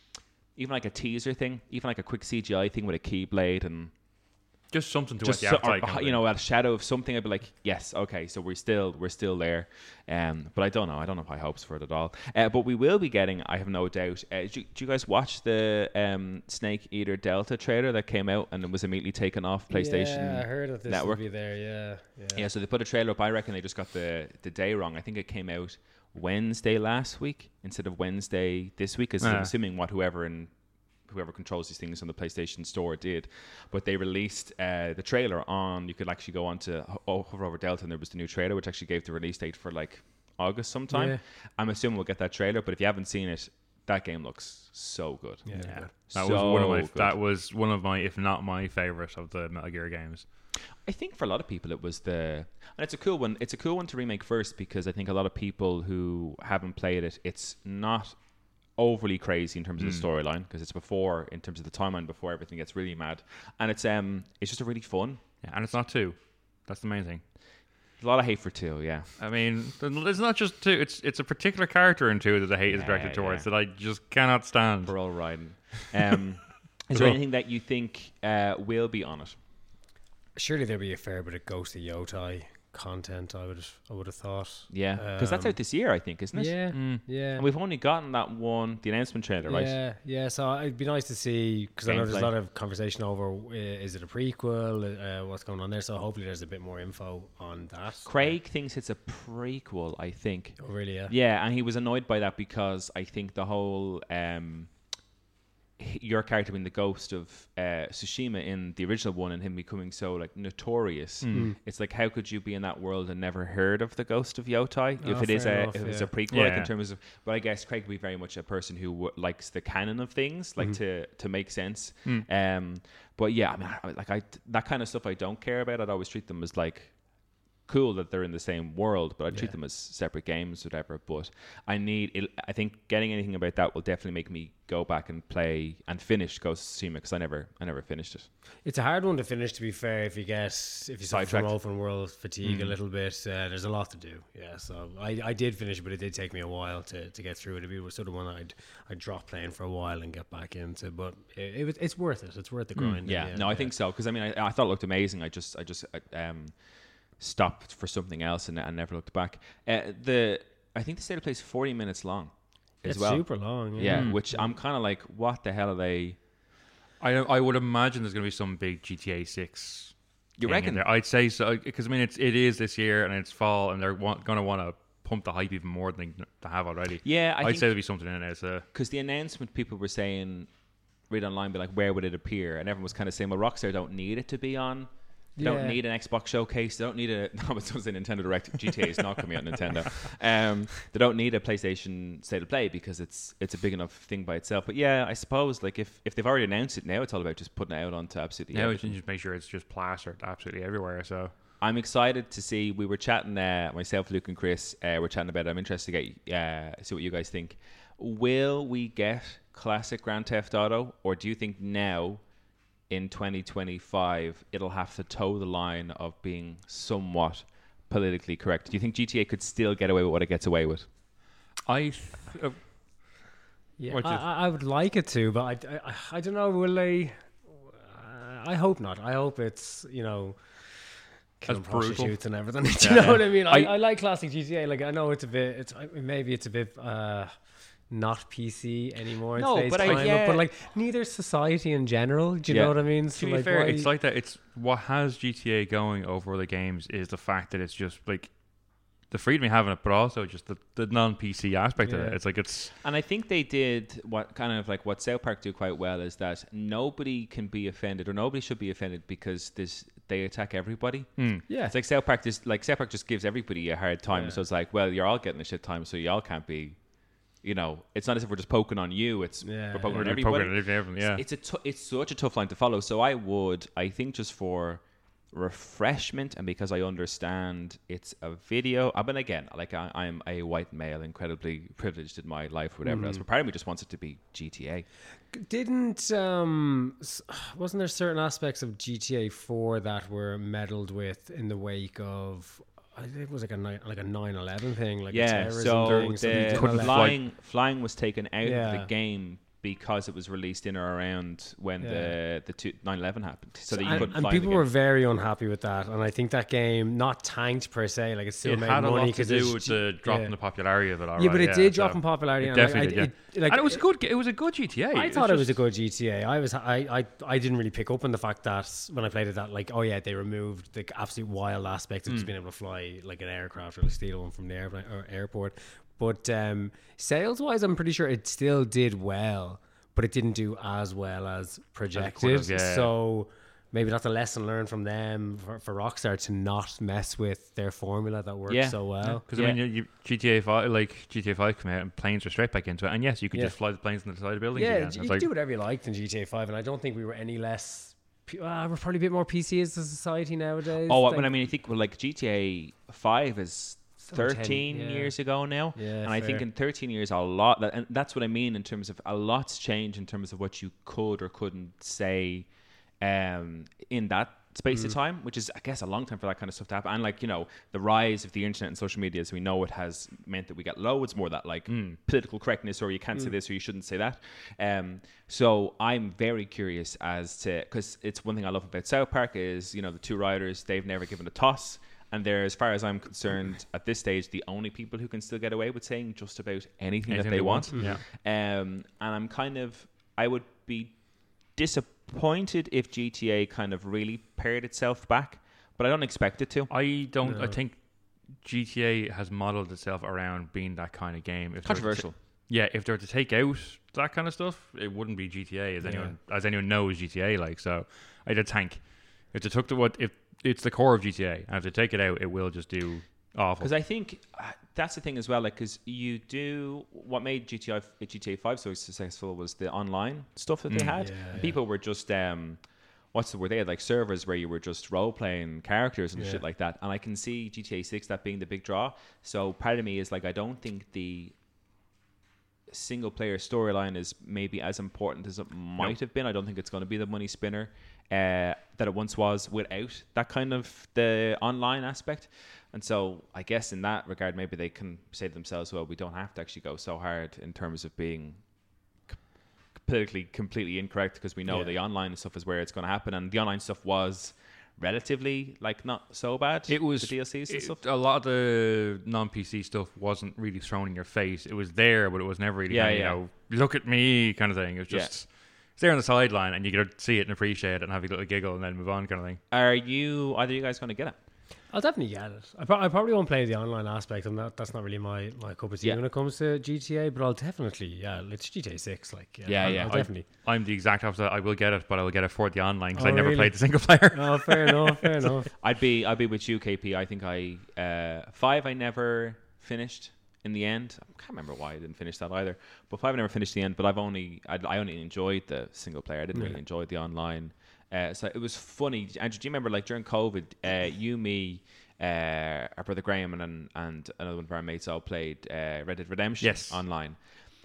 teaser thing, even like a quick CGI thing with a Keyblade and just something to just whet the appetite, you know, a shadow of something. I'd be like, yes, okay, so we're still there. But I don't know if I hopes for it at all. But we will be getting, I have no doubt. Did you guys watch the Snake Eater Delta trailer that came out and it was immediately taken off PlayStation? Yeah, I heard that this Network would be there. Yeah. So they put a trailer up. I reckon they just got the day wrong. I think it came out Wednesday last week instead of Wednesday this week, because I'm assuming whoever controls these things on the PlayStation Store did. But they released the trailer on, you could actually go on to hover over Delta, and there was the new trailer, which actually gave the release date for like August sometime. Yeah. I'm assuming we'll get that trailer, but if you haven't seen it, that game looks so good. Yeah. That was one of my, if not my favorite of the Metal Gear games. I think for a lot of people it was and it's a cool one. It's a cool one to remake first, because I think a lot of people who haven't played it, it's not overly crazy in terms of the storyline, because it's before, in terms of the timeline, before everything gets really mad, and it's just a really fun. Yeah, and it's not 2. That's the main thing. A lot of hate for 2, yeah. I mean, it's not just 2. It's a particular character in 2 that the hate is directed towards that I just cannot stand. We're all riding. Is there anything that you think will be on it? Surely there'll be a fair bit of Ghost of Yotai content, I would have thought. Yeah, because that's out this year, I think, isn't it? Yeah. And we've only gotten that one, the announcement trailer, right? Yeah. So it'd be nice to see, because I know there's a lot of conversation over is it a prequel, what's going on there. So hopefully there's a bit more info on that. Craig thinks it's a prequel, I think. Oh, really? Yeah. Yeah, and he was annoyed by that, because I think the whole your character being the ghost of Tsushima in the original one, and him becoming so like notorious, it's like, how could you be in that world and never heard of the ghost of Yotai if it's a prequel, like, in terms of. But I guess Craig would be very much a person who likes the canon of things, like to make sense. But yeah, I mean, that kind of stuff I don't care about. I'd always treat them as like cool that they're in the same world, but I treat them as separate games, whatever. But I think getting anything about that will definitely make me go back and play and finish Ghost of Tsushima, because I never finished it. It's a hard one to finish, to be fair. If you suffer from open world fatigue a little bit, there's a lot to do. Yeah, so I did finish it, but it did take me a while to get through it. It was sort of one I'd drop playing for a while and get back into, but it's worth it. It's worth the grind. I think so, because I mean, I thought it looked amazing. I just stopped for something else and never looked back. I think the State of Play is 40 minutes long as well. It's super long. Yeah, which I'm kind of like, what the hell are they? I would imagine there's going to be some big GTA 6. You reckon? I'd say so, because I mean it is this year and it's fall, and they're going to want to pump the hype even more than they have already. Yeah, I'd say there'll be something in it. Because the announcement, people were saying, read online, be like, where would it appear? And everyone was kind of saying, well, Rockstar don't need it to be on They don't need an Xbox showcase. They don't need a no, it's a Nintendo Direct. GTA is not coming out on Nintendo. They don't need a PlayStation State of Play because it's a big enough thing by itself. But yeah, I suppose like if they've already announced it now, it's all about just putting it out onto absolutely. Now we everything. can just make sure it's just plastered absolutely everywhere. So I'm excited to see. We were chatting, myself, Luke, and Chris. We're chatting about it. I'm interested to get see what you guys think. Will we get classic Grand Theft Auto, or do you think now, in 2025, it'll have to toe the line of being somewhat politically correct? Do you think GTA could still get away with what it gets away with? Yeah, I would like it to, but I don't know. Will they? I hope not. I hope it's killing prostitutes and everything. Do you know what I mean? I like classic GTA. Like I know it's a bit. Maybe it's a bit. Not PC anymore. No, but like neither society in general. Do you know what I mean? So to be fair, it's like that. It's what has GTA going over other games is the fact that it's just like the freedom you have in it, but also just the non-PC aspect of it. It's like it's. And I think they did what South Park do quite well is that nobody can be offended or nobody should be offended because they attack everybody. Yeah, it's like South Park. South Park just gives everybody a hard time. So it's like, well, you're all getting a shit time, so y'all can't be. It's not as if we're just poking on you. It's we're poking on everybody. It's such a tough line to follow. So I think just for refreshment and because I understand it's a video. But again, like I'm a white male, incredibly privileged in my life, whatever else. But part of me just wants it to be GTA. Wasn't there certain aspects of GTA 4 that were meddled with in the wake of? It was like a 9/11 thing, like a terrorism thing. The flying was taken out of the game because it was released in or around when the 9/11 happened. So that you couldn't fly. And people were very unhappy with that. And I think that game not tanked per se, like it still made money because it had a lot to do with the drop in the popularity of it. But it did drop in popularity. It definitely did. And it was good. It was a good GTA. I thought it was a good GTA. I didn't really pick up on the fact that when I played it, that like they removed the absolute wild aspect of just being able to fly like an aircraft or steal one from the airplane or airport. But sales wise, I'm pretty sure it still did well, but it didn't do as well as projected. So maybe that's a lesson learned from them for Rockstar to not mess with their formula that works so well. Because I mean, GTA 5 came out and planes were straight back into it, and yes, you could just fly the planes on the side of buildings. Yeah, you could do whatever you liked in GTA 5, and I don't think we were any less. We're probably a bit more PC as a society nowadays. I think GTA 5 is 13 years ago now, and I think in 13 years a lot, and that's what I mean in terms of a lot's changed in terms of what you could or couldn't say in that space of time, which is I guess a long time for that kind of stuff to happen. And the rise of the internet and social media, as we know, it has meant that we get loads more that political correctness, or you can't say this or you shouldn't say that. So I'm very curious as to, because it's one thing I love about South Park is the two writers, they've never given a toss. And they're, as far as I'm concerned, at this stage, the only people who can still get away with saying just about anything that they want. Yeah. And I would be disappointed if GTA kind of really pared itself back, but I don't expect it to. I think GTA has modeled itself around being that kind of game. Controversial. If they were to take out that kind of stuff, it wouldn't be GTA as anyone knows GTA. So I think if they took it's the core of GTA, and if they take it out, it will just do awful. Because I think that's the thing as well. Because what made GTA 5 so successful was the online stuff that they had. People were just what's the word? They had servers where you were just role playing characters and shit like that. And I can see GTA 6 that being the big draw. So part of me is I don't think the single player storyline is maybe as important as it might have been. I don't think it's going to be the money spinner that it once was without that kind of the online aspect. And so I guess in that regard, maybe they can say to themselves, well, we don't have to actually go so hard in terms of being politically completely incorrect, because we know the online stuff is where it's going to happen. And the online stuff was relatively not so bad. It was the DLCs and stuff. A lot of the non-PC stuff wasn't really thrown in your face. It was there, but it was never really look at me kind of thing. It was just it's there on the sideline, and you could see it and appreciate it and have a little giggle and then move on kind of thing. Are either you guys going to get it? I'll definitely get it. I probably won't play the online aspect, and that's not really my cup of tea when it comes to GTA. But I'll definitely, it's GTA 6. Like, I'll definitely. I'm the exact opposite. I will get it, but I will get it for the online because I never played the single player. Oh, fair enough. I'd be with you, KP. I think 5 I never finished in the end. I can't remember why I didn't finish that either. But 5 I never finished the end. But I only enjoyed the single player. I didn't really enjoy the online. So it was funny. Andrew, do you remember, like, during COVID, you, me, our brother Graham, and another one of our mates all played Red Dead Redemption online.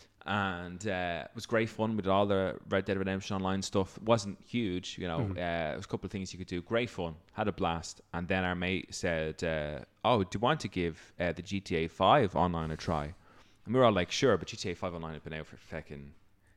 And it was great fun. We did all the Red Dead Redemption online stuff. It wasn't huge, you know. There was a couple of things you could do. Great fun. Had a blast. And then our mate said, do you want to give the GTA 5 online a try? And we were all like, sure. But GTA 5 online had been out for fucking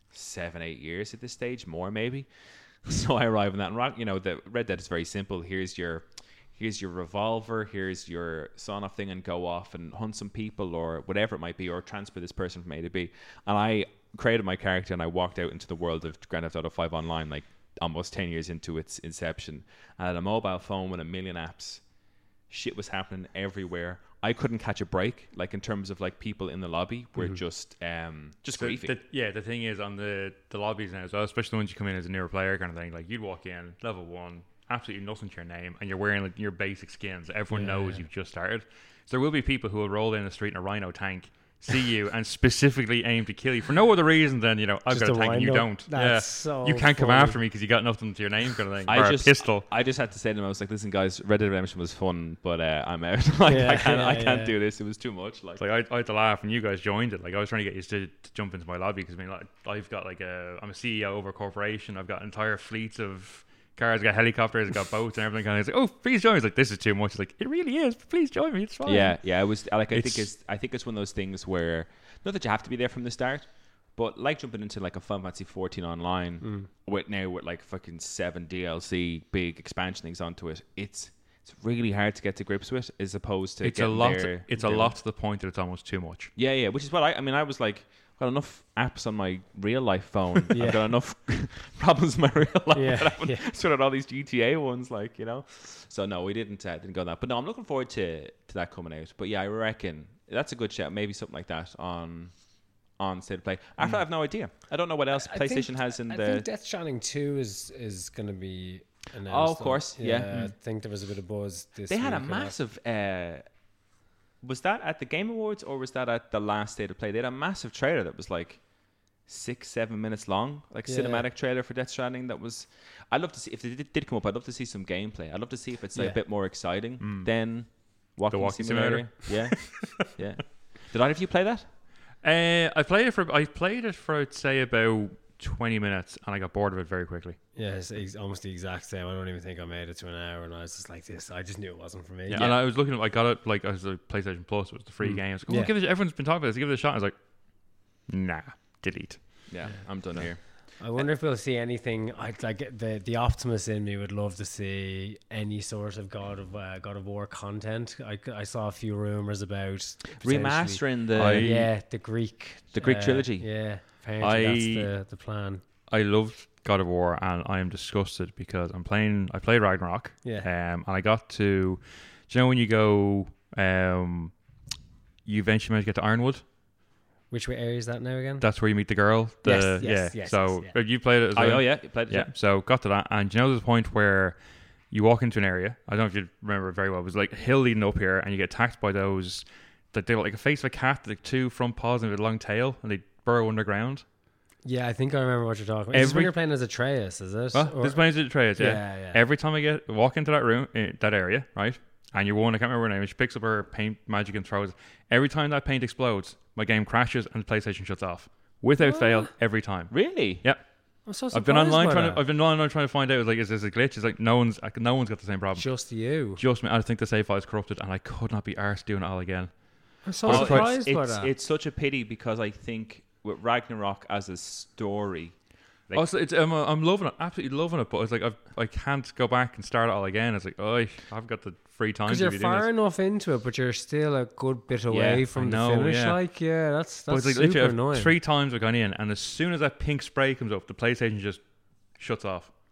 7-8 years at this stage. More, maybe. So I arrive in that, and you know, the Red Dead is very simple. Here's your revolver, here's your sawn-off thing, and go off and hunt some people or whatever it might be, or transfer this person from A to B. And I created my character, and I walked out into the world of Grand Theft Auto 5 online, like almost 10 years into its inception. And I had a mobile phone with a million apps. Shit was happening everywhere. I couldn't catch a break, like in terms of like people in the lobby were just griefing. The thing is on the lobbies now as well, especially once you come in as a newer player kind of thing, like you'd walk in, level 1, absolutely nothing to your name, and you're wearing like your basic skins. Everyone knows you've just started. So there will be people who will roll in the street in a Rhino tank, see you, and specifically aim to kill you for no other reason than, you know, I've got a tank and you don't. That's so you can't come funny. after me because you got nothing to your name kind of thing. Or a pistol. I just had to say to them, I was like, listen guys, Red Dead Redemption was fun, but I'm out. Like, I can't do this. It was too much. Like I had to laugh and you guys joined it. Like I was trying to get you to jump into my lobby because I mean, like, I've got like I'm a CEO of a corporation. I've got entire fleets of cars, I got helicopters, I got boats and everything. And I was like, oh, please join me. He's like, this is too much. He's like, it really is. Please join me. It's fine. Yeah. It was like, I think it's one of those things where, not that you have to be there from the start, but like jumping into like a Final Fantasy 14 online with like fucking 7 DLC big expansion things onto it, it's really hard to get to grips with, as opposed to it's a lot to the point that it's almost too much. Yeah, which is what I was like, I've got enough apps on my real life phone. I've got enough problems in my real life. I haven't sorted out all these GTA ones, like, you know. So no, we didn't go that. But no, I'm looking forward to that coming out. But yeah, I reckon that's a good shout. Maybe something like that on State of Play. After I have no idea. I don't know what else PlayStation has in the. I think Death Stranding 2 is going to be announced. Oh, of course, yeah. I think there was a bit of buzz this They had a week massive. Was that at the Game Awards or was that at the last State of Play? They had a massive trailer that was like 6-7 minutes long, like cinematic trailer for Death Stranding. That was. I'd love to see if they did come up. I'd love to see some gameplay. I'd love to see if it's like a bit more exciting than Walking Simulator. Yeah. Did either of you play that? I played it for I'd say about 20 minutes, and I got bored of it very quickly. Yeah, it's almost the exact same. I don't even think I made it to an hour, and I was just like this. I just knew it wasn't for me. Yeah. And I was looking at, I got it like as a PlayStation Plus. It was the free game. I was like, everyone's been talking about this. Give it a shot. I was like, nah, delete. Yeah, I'm done here. I wonder if we'll see anything. I'd like the Optimus in me would love to see any sort of God of War content. I saw a few rumors about remastering the Greek trilogy. Yeah, apparently that's the plan. I loved God of War, and I am disgusted because I played Ragnarok. Yeah. And I got to, do you know when you go, you eventually manage to get to Ironwood? Which area is that now again? That's where you meet the girl. Yes. So you played it as well? Oh yeah, you played it. Yeah. So got to that, and you know there's a point where you walk into an area. I don't know if you remember it very well. It was like a hill leading up here, and you get attacked by those that they're like a face of a cat, like 2 front paws and a long tail, and they burrow underground. Yeah, I think I remember what you're talking about. This is when you're playing as Atreus, is it? This is playing as Atreus, yeah. Every time I walk into that room, that area, right? And you're one, I can't remember her name, she picks up her paint magic and throws it. Every time that paint explodes, my game crashes and the PlayStation shuts off. Without fail, every time. Really? Yep. I'm so surprised. I've been online trying to find out, like, is this a glitch? It's like no one's got the same problem. Just you. Just me. I think the save file is corrupted, and I could not be arsed doing it all again. I'm so surprised by that. It's such a pity because I think with Ragnarok as a story. Like, also, I'm loving it, absolutely loving it, but it's like I can't go back and start it all again. It's like, I've got the free time. Because you're far enough into it, but you're still a good bit away from the finish. Yeah. Like, that's like super annoying. 3 times I've gone in, and as soon as that pink spray comes up, the PlayStation just shuts off.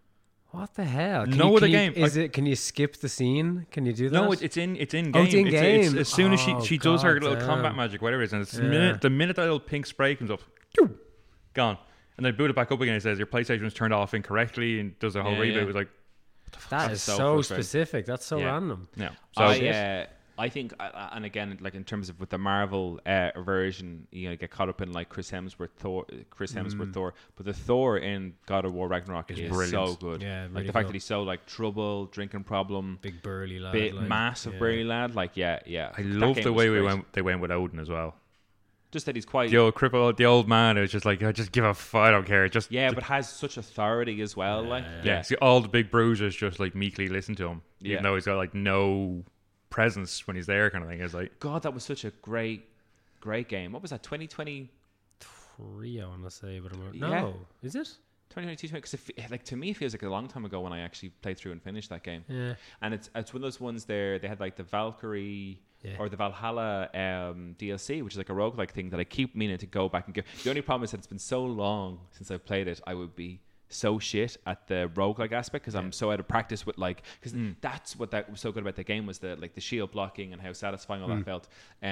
What the hell? No other game. Is it? Can you skip the scene? Can you do that? No, it's in game. Oh, it's in game. As soon as she does her God little damn. combat magic, whatever it is, and it's Yeah. the minute that little pink spray comes up, gone. And then boot it back up again. It says your PlayStation was turned off incorrectly and does a whole Yeah, reboot. yeah. It was like, That is so so frustrating. specific. That's so Yeah. random. no. So I think, and again, like in terms of with the Marvel version, you know, get caught up in like Chris Hemsworth Thor, but the Thor in God of War Ragnarok is brilliant. so good. Yeah, like really the fact cool. that he's so like trouble, drinking problem, Big burly lad. bit like, massive yeah. burly lad. Like yeah. I That love game the was way great. they went with Odin as well. Just that he's quite The old cripple, the old man is just like, just give a fuck, I don't care. Just but has such authority as well. Like see, all the big bruisers just like meekly listen to him, Yeah. even though he's got like no presence when he's there, kind of thing. It's like, God, that was such a great game. What was that? 2020. 3, I want to say, but I'm Yeah. no, is it? 2022, because like to me it feels like a long time ago when I actually played through and finished that game. Yeah. And it's one of those ones there. They had like the Valkyrie Yeah. or the Valhalla DLC, which is like a roguelike thing that I keep meaning to go back and get. The only problem is that it's been so long since I've played it. I would be so shit at the roguelike aspect because I'm so out of practice with like because that's what that was so good about the game was the like the shield blocking and how satisfying all that felt.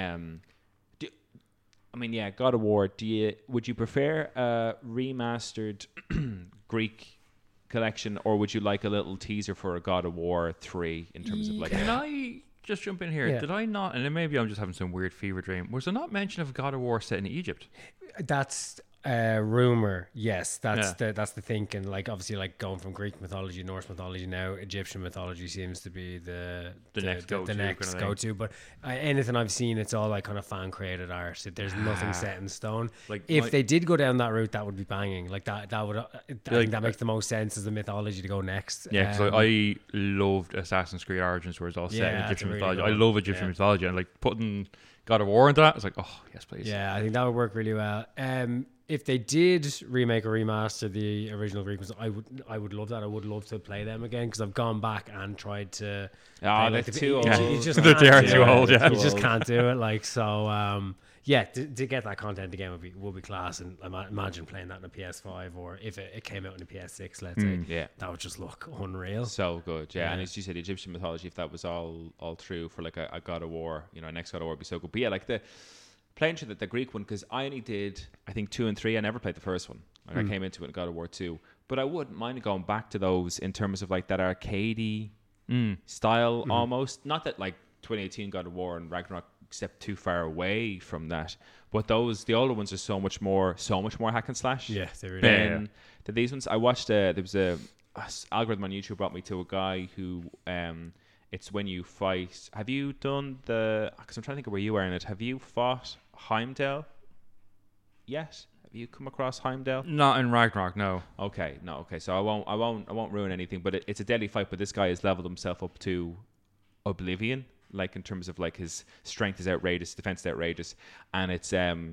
I mean, yeah, God of War. Would you prefer a remastered Greek collection, or would you like a little teaser for a God of War 3 in terms of like? can I just jump in here? Yeah. Did I not? And then maybe I'm just having some weird fever dream. Was there not mention of God of War set in Egypt? That's a rumor. Yes, that's Yeah. that's the thinking. Like obviously, like going from Greek mythology, Norse mythology, now Egyptian mythology seems to be the next go-to kind of thing. go-to. But anything I've seen, it's all like kind of fan created art. There's nothing set in stone. Like if my- they did go down that route, that would be banging. Like that would. I think that makes the most sense as the mythology to go next. Yeah, because I loved Assassin's Creed Origins, where it's all set in Yeah, Egyptian it's really mythology. cool. I love Egyptian Yeah. mythology, and like putting God of War into that, it's like, oh yes, please. Yeah, I think that would work really well. If they did remake or remaster the original Greek ones, I would love that. I would love to play them again because I've gone back and tried to. Oh, play, they're too old. You just They can't are do too it. old, yeah. You just can't do it. Like so, yeah. To get that content again would be class, and imagine playing that on a PS5 or if it came out on a PS6, let's say. Yeah. That would just look unreal. So good, yeah. Yeah. And as you said, Egyptian mythology, if that was all true for like a God of War, you know, next God of War would be so good. But yeah, like playing through the Greek one, because I only did, I think 2 and 3. I never played the first one. Like I came into it in God of War 2. But I wouldn't mind going back to those in terms of like that arcadey style almost. Not that like 2018 God of War and Ragnarok step too far away from that. But the older ones are so much more hack and slash. Yeah, they really Than these ones. I watched there was a algorithm on YouTube brought me to a guy who it's when you fight. Have you done because I'm trying to think of where you are in it. Have you fought Heimdall yet? Have you come across Heimdall? Not in Ragnarok, no. Okay, no, okay. So I won't ruin anything. But it's a deadly fight. But this guy has leveled himself up to oblivion, like in terms of like his strength is outrageous, defense is outrageous, and it's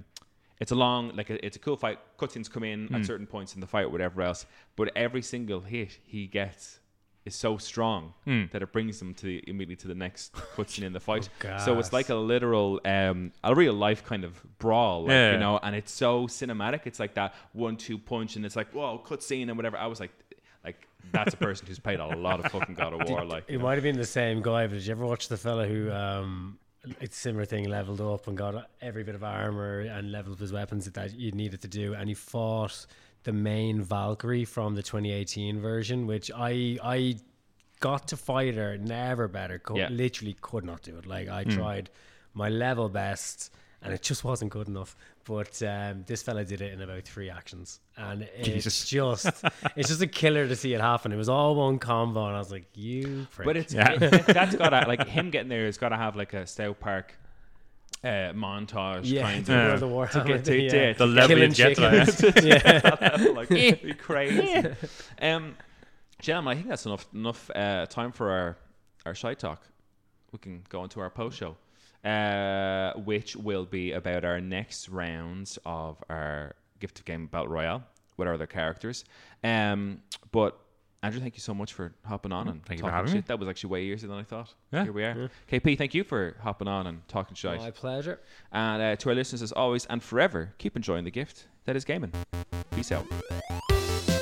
a long, like it's a cool fight. Cutscenes come in at certain points in the fight or whatever else, but every single hit he gets is so strong that it brings him immediately to the next cutscene in the fight. So it's like a literal, a real life kind of brawl, like, you know, and it's so cinematic. It's like that 1-2 punch, and it's like whoa, cutscene and whatever. I was like that's a person who's played a lot of fucking God of War. Like It might have been the same guy, but did you ever watch the fella who it's a similar thing, leveled up and got every bit of armor and leveled up his weapons that you needed to do, and he fought the main Valkyrie from the 2018 version, which I got to fight her, never better, literally could not do it. Like I tried my level best and it just wasn't good enough. But this fella did it in about 3 actions, and it's just a killer to see it happen. It was all one combo, and I was like, "You prick." But that's gotta, like, him getting there has gotta have like a South Park montage kind of the war to get to the level you get to that. like it'd be crazy. Gentlemen, I think that's enough time for our shy talk. We can go into our post show, which will be about our next rounds of our Gift of Game Battle Royale with our other characters. But Andrew, thank you so much for hopping on and Thank you for talking having shit. me. That was actually way easier than I thought. Yeah. Here we are. KP, thank you for hopping on and talking shite. My pleasure. And to our listeners, as always and forever, keep enjoying the gift that is gaming. Peace out.